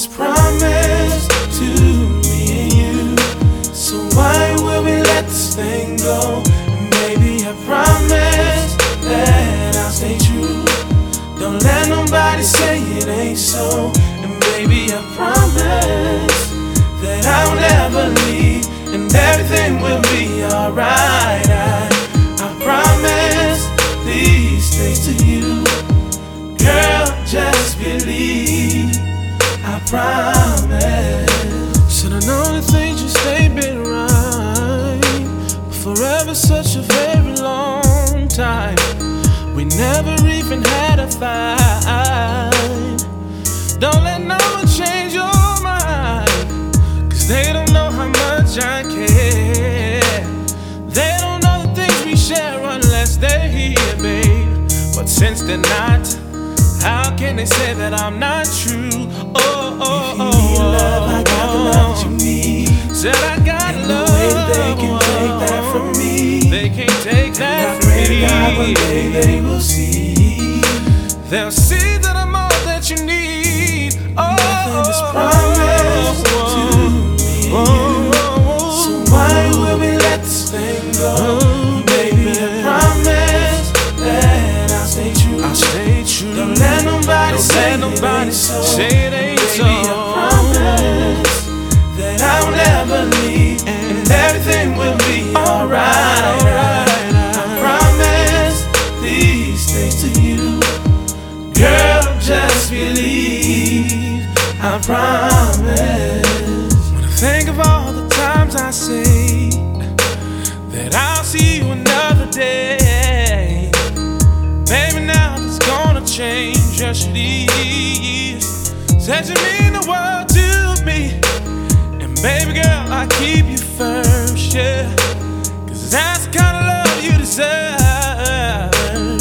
is promised to me and you. So why will we let this thing go? And baby, I promise that I'll stay true. Don't let nobody say it ain't so. And baby, I promise that I'll never leave, and everything will be alright. I promise these things to you. Girl, just believe, I promise. Should've known the things you say been right, but forever such a very long time. We never even had a fight. Don't let no one change your mind, cause they don't know how much I care. They don't know the things we share unless they're here, babe. But since they're not, how can they say that I'm not true? Oh, oh, oh, if you need love, I got the love you need. Said I got love. No way that they can take that from me. They can't take that from me. I pray to God one day they will see. They'll see that I'm all that you need. Oh, nothing is promised to me and you. So why will we let this thing go? Baby, I promise that I'll stay true. I'll stay true. Don't let nobody say it ain't so. Baby, I promise that I'll never leave, and everything will be alright. I promise these things to you. Girl, just believe, I promise. When I think of all the times I say that I'll see you another day, baby, now it's gonna change. Yes, it is. Said you mean the world to me, and baby girl, I keep you first, yeah. Cause that's the kind of love you deserve.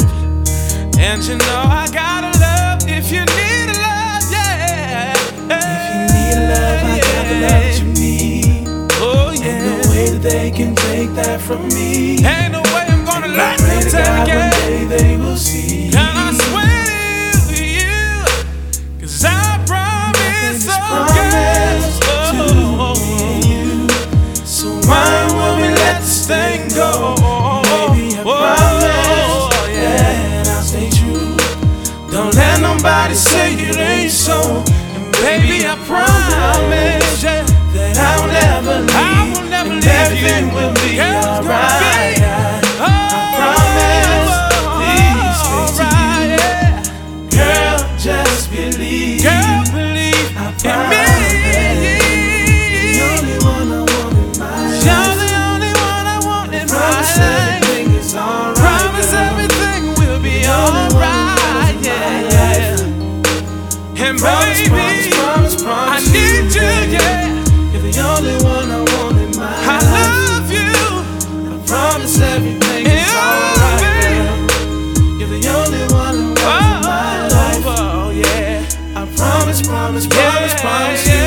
And you know I gotta love if you need a love, yeah. If you need a love, I got the love that you need. Oh yeah. Ain't no way that they can take that from me. Ain't no way I'm gonna let them take it. One day they will see. And I swear to you, cause I promise, to me and you. So why will we let this thing go? Baby, I promise that I'll stay true. Don't let nobody say it ain't so. And baby, I promise that I'll never leave, and everything will be alright. I promise these things to you. Girl, just believe. Girl, believe I promise. The only one I want in my life. You're the only one I want in my life. Promise everything is alright. Promise everything will be alright. Yeah. And baby, I need you, yeah. You're the only one I want in my life. I love you. I promise everything is alright, girl. You're the only one I want in my life. Oh yeah. I promise, promise, promise, promise.